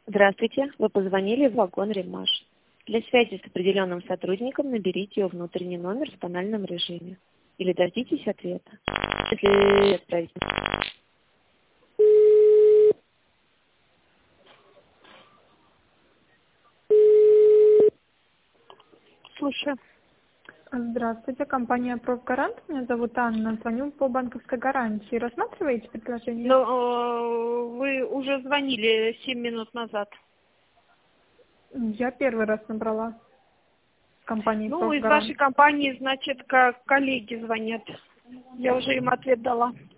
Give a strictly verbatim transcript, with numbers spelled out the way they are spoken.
Здравствуйте, вы позвонили в вагон «Ремаш». Для связи с определенным сотрудником наберите его внутренний номер в тональном режиме или дождитесь ответа. Если отправить. Слушаю. Здравствуйте, компания «Профгарант». Меня зовут Анна. Звоню по банковской гарантии. Рассматриваете предложение? Но э, вы уже звонили семь минут назад. Я первый раз набрала с компании Ну, из «Профгарант». вашей компании, значит, как коллеги звонят. Я уже им ответ дала.